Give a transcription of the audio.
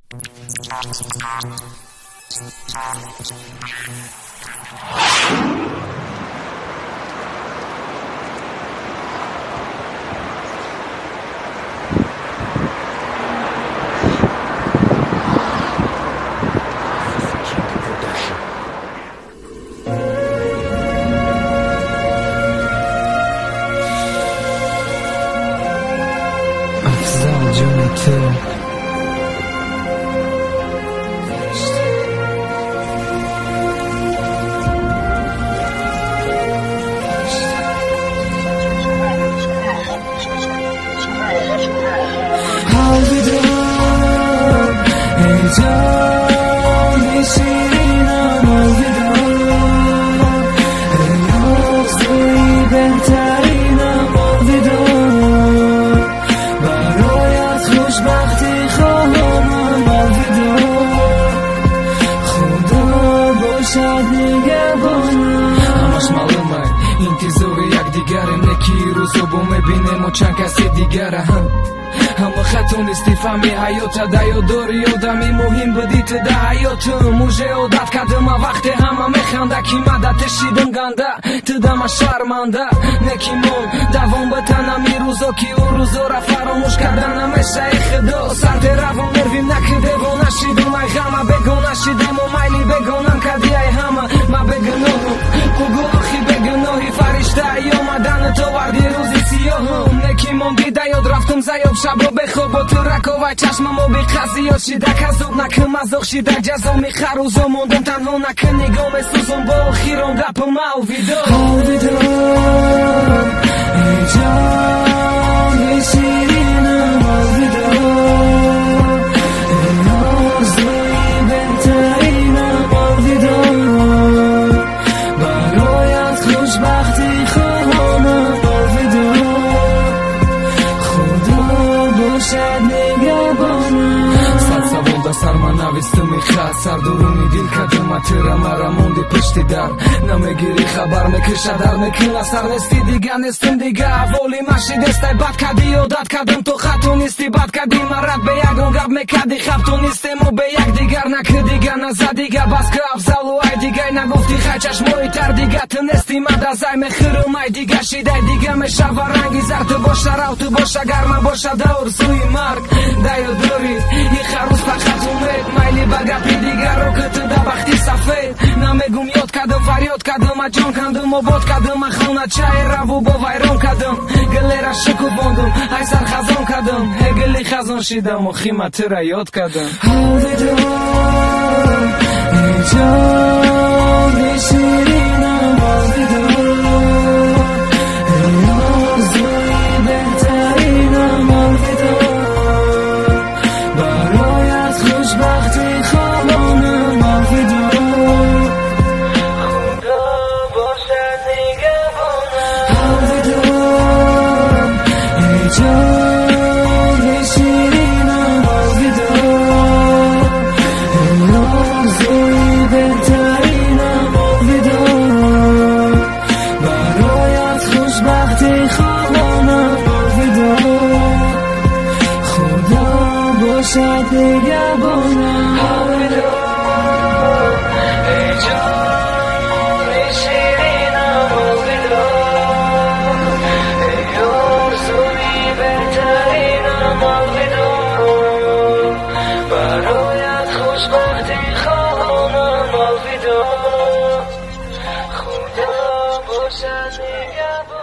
چند کسی دیگر همه خطو نیستی فهمی حیات دایو داری آدمی مهم بدی تده حیات موجه عادت کدم وقتی همه میخنده کی مدت شیدن گنده تدم شرمنده نکیمون دوام بتنم ای روزا کی او روزا را فراموش کردن همیشه خدا سرد روان مرویم نکده و نشیدم ای غمه بگو نشیدم و میلی بگونم کدی ای همه ما بگناه بگو آخی بگناهی فرشته ای آمدن تو وردی روزی سیاهم نکیمون دیده یاد رفتم زیاد شب رو بخواب با تو رکاوی چشممو بی قضیات شیده کذاب نکن مزاق شیده جزا میخروزم موندم تنها نکن نگاه سوزم با خیرم دپم الویدا ای جان ای شیرینم الویدا ای آرزوی بهترینم الویدا برایت خوشبختی خواهم الویدا خدا باشد نگهبانم صد سوال در سر من نویسته میخواد سر درونی دل کدوم تیره مرا موندی پشتی در نمیگیری خبر میکشه در میکنه سر نیستی دیگه نیستم دیگه اولی مشی دسته بد کدی عادت کدم تو خطو نیستی بد کدی مرد به یکون گب میکدی خب تو نیستیم و به یک دیگر نکه دیگه نزد دیگه بس که افضل و ای دیگه نگفتی خیچش موی تر دیگه تو نیستی مد از ای میخیرم ای دیگه شیده دیگه میشه و رنگی زرد باشه رو تو باشه گرمه باشه دور سوی مرگ دایو داری یه خروز فقط اومد میلی بگپی دیگر رو که تو ده بختی سفید نمیگم یاد کدم فریاد کدم جان کندم و بود کدم خونه چای رو با ویران کدم گلی را شکو باندم ای سر خزان کدم گلی خزان شیدم و خیمت را یاد کدم الویدا ای جان ای شیرینم الویدا ای آرزوی بهترینم الویدا برایت خوشبختی خواهم الویدا خدا باشد نگهبانم الویدا ای جان ای شیرینم الویدا ای آرزوی بهترینم الویدا برایت خوشبختی خواهم الویدا خدا باشد نگهبانم الویدا ای جان ای شیرینم الویدا ای آرزوی بهترینم الویدا برایت خوشبختی خواهم الویدا خدا باشد نگهبانم